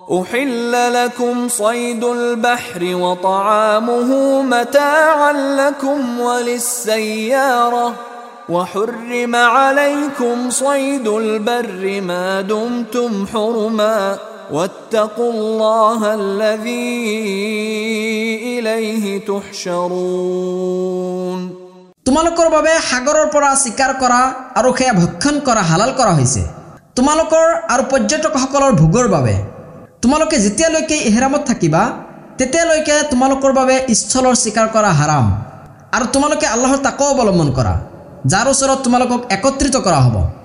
أحل لكم صيد البحر وطعامه متاعا لكم وللسيارة وحرم عليكم صيد البر ما دمتم حرما واتقوا الله الذي إليه تحشرون। তোমালোকৰ বাবে সাগৰৰ পৰা শিকাৰ কৰা আৰু সেয়া ভক্ষণ কৰা হালাল কৰা হৈছে তোমালোকৰ আৰু পৰ্যটকসকলৰ ভোগৰ বাবে। তোমালোকে যেতিয়ালৈকে ইহৰামত থাকিবা তেতিয়ালৈকে তোমালোকৰ বাবে স্থলৰ শিকাৰ কৰা হাৰাম আৰু তোমালোকে আল্লাহৰ তাকৱা অৱলম্বন কৰা যাৰ ওচৰত তোমালোকক একত্ৰিত কৰা হ'ব।